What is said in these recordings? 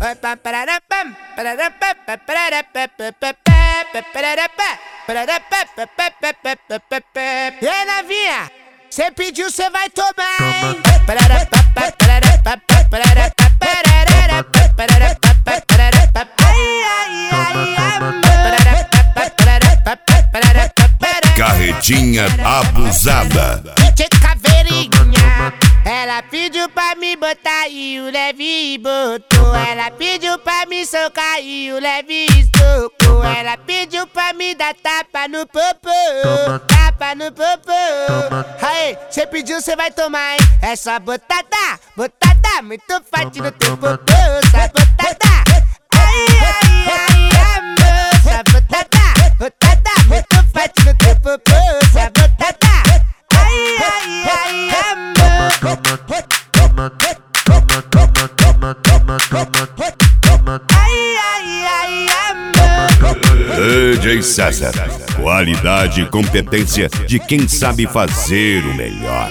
E novinha, cê pediu, cê vai tomar, hein? Carretinha abusada. Caveirinha, ela pediu pra me botar e o leve botou. Ela pediu pra me socar e o leve socou. Ela pediu pra me dar tapa no popô, tapa no popô. Aí, cê pediu, cê vai tomar, hein? É só botada, botada, muito forte no teu popô. Só botada, ai, ai, ai, amor. Só botada, botada, muito forte no teu popô. Só botada, ai, ai, ai, amor. Ai, ai, ai, amor. DJ César, qualidade e competência de quem sabe fazer o melhor.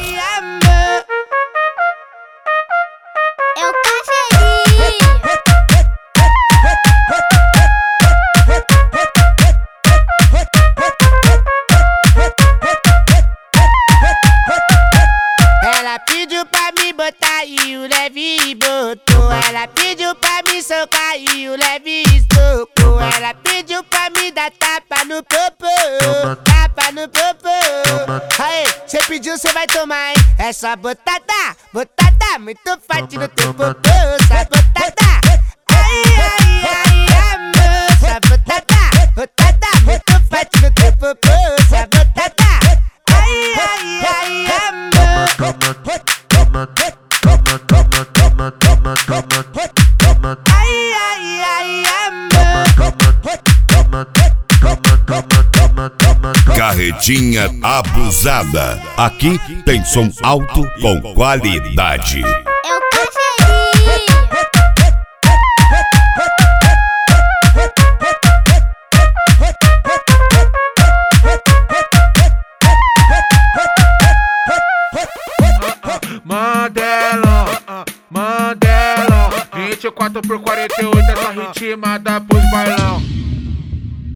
Ela pediu pra me botar e o leve botou. Ela pediu pra me socar e o leve socou. Ela pediu pra me dar tapa no popô, tapa no popô. Aí, cê pediu, cê vai tomar, hein? É só botada, botada, muito forte no teu popô. Só botada, ai, ai, ai, amor. Só botada, botada, muito forte no teu popô. Só botada, ai, ai, ai, amor. Ai, ai, ai, amor. Carretinha abusada. Aqui tem som alto com qualidade. Mandela, 24 por 48, essa ritmada pros bailão.